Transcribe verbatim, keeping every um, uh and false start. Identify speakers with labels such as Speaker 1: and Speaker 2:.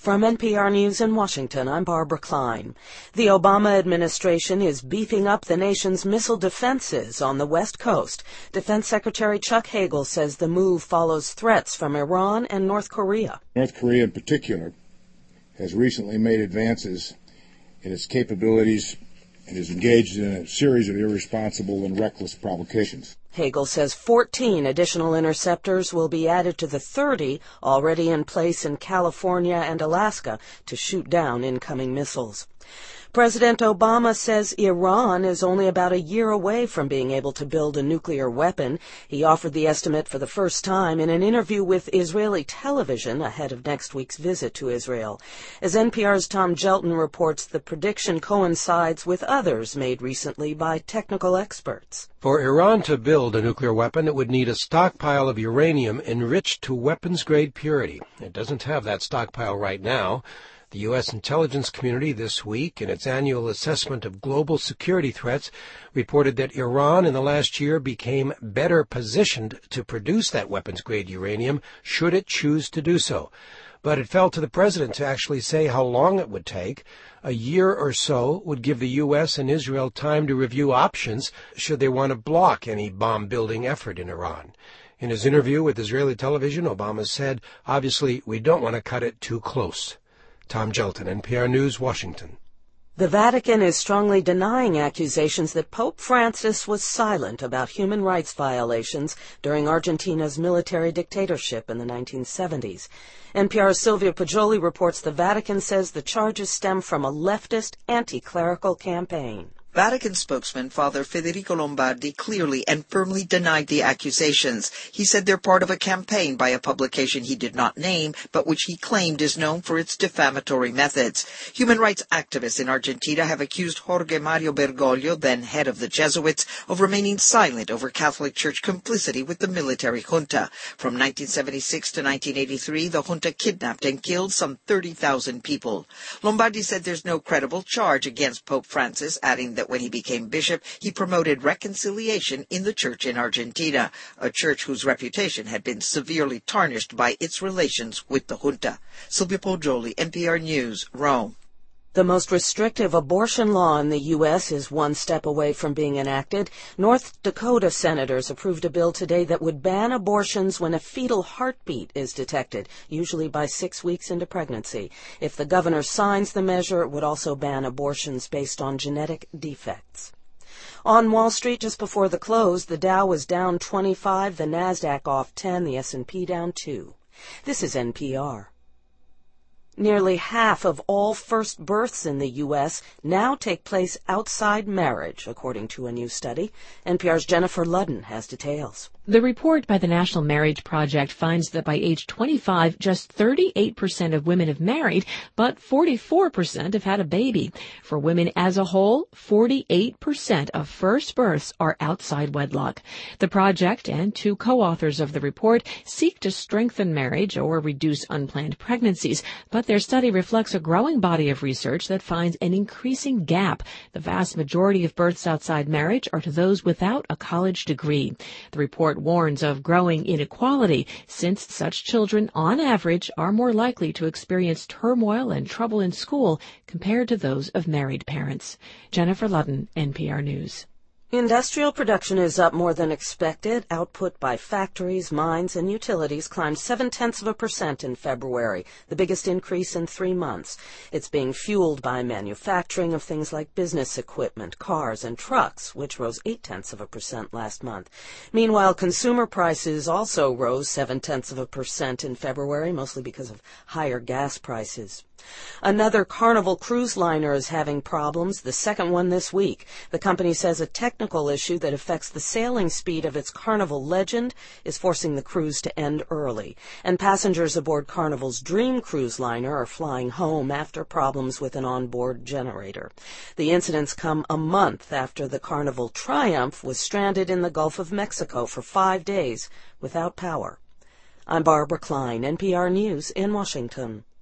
Speaker 1: From N P R News in Washington, I'm Barbara Klein. The Obama administration is beefing up the nation's missile defenses on the West Coast. Defense Secretary Chuck Hagel says the move follows threats from Iran and North Korea.
Speaker 2: North Korea in particular has recently made advances in its capabilities and is engaged in a series of irresponsible and reckless provocations.
Speaker 1: Hagel says fourteen additional interceptors will be added to the thirty already in place in California and Alaska to shoot down incoming missiles. President Obama says Iran is only about a year away from being able to build a nuclear weapon. He offered the estimate for the first time in an interview with Israeli television ahead of next week's visit to Israel. As N P R's Tom Gelton reports, the prediction coincides with others made recently by technical experts.
Speaker 3: For Iran to build a nuclear weapon, it would need a stockpile of uranium enriched to weapons-grade purity. It doesn't have that stockpile right now. The U S intelligence community this week, in its annual assessment of global security threats, reported that Iran in the last year became better positioned to produce that weapons-grade uranium should it choose to do so. But it fell to the president to actually say how long it would take. A year or so would give the U S and Israel time to review options should they want to block any bomb-building effort in Iran. In his interview with Israeli television, Obama said, obviously, we don't want to cut it too close. Tom Gelton, N P R News, Washington.
Speaker 1: The Vatican is strongly denying accusations that Pope Francis was silent about human rights violations during Argentina's military dictatorship in the nineteen seventies. N P R's Sylvia Poggioli reports the Vatican says the charges stem from a leftist, anti-clerical campaign.
Speaker 4: Vatican spokesman Father Federico Lombardi clearly and firmly denied the accusations. He said they're part of a campaign by a publication he did not name, but which he claimed is known for its defamatory methods. Human rights activists in Argentina have accused Jorge Mario Bergoglio, then head of the Jesuits, of remaining silent over Catholic Church complicity with the military junta. From nineteen seventy-six to nineteen eighty-three, the junta kidnapped and killed some thirty thousand people. Lombardi said there's no credible charge against Pope Francis, adding that when he became bishop, he promoted reconciliation in the church in Argentina, a church whose reputation had been severely tarnished by its relations with the junta. Sylvia Poggioli, N P R News, Rome.
Speaker 1: The most restrictive abortion law in the U S is one step away from being enacted. North Dakota senators approved a bill today that would ban abortions when a fetal heartbeat is detected, usually by six weeks into pregnancy. If the governor signs the measure, it would also ban abortions based on genetic defects. On Wall Street, just before the close, the Dow was down twenty-five, the NASDAQ off ten, the S and P down two. This is N P R. Nearly half of all first births in the U S now take place outside marriage, according to a new study. N P R's Jennifer Ludden has details.
Speaker 5: The report by the National Marriage Project finds that by age twenty-five, just thirty-eight percent of women have married, but forty-four percent have had a baby. For women as a whole, forty-eight percent of first births are outside wedlock. The project and two co-authors of the report seek to strengthen marriage or reduce unplanned pregnancies, but their study reflects a growing body of research that finds an increasing gap. The vast majority of births outside marriage are to those without a college degree. The report warns of growing inequality, since such children, on average, are more likely to experience turmoil and trouble in school compared to those of married parents. Jennifer Ludden, N P R News.
Speaker 1: Industrial production is up more than expected. Output by factories, mines, and utilities climbed seven-tenths of a percent in February, the biggest increase in three months. It's being fueled by manufacturing of things like business equipment, cars, and trucks, which rose eight-tenths of a percent last month. Meanwhile, consumer prices also rose seven-tenths of a percent in February, mostly because of higher gas prices. Another Carnival cruise liner is having problems, the second one this week. The company says a technical issue that affects the sailing speed of its Carnival Legend is forcing the cruise to end early. And passengers aboard Carnival's Dream cruise liner are flying home after problems with an onboard generator. The incidents come a month after the Carnival Triumph was stranded in the Gulf of Mexico for five days without power. I'm Barbara Klein, N P R News in Washington.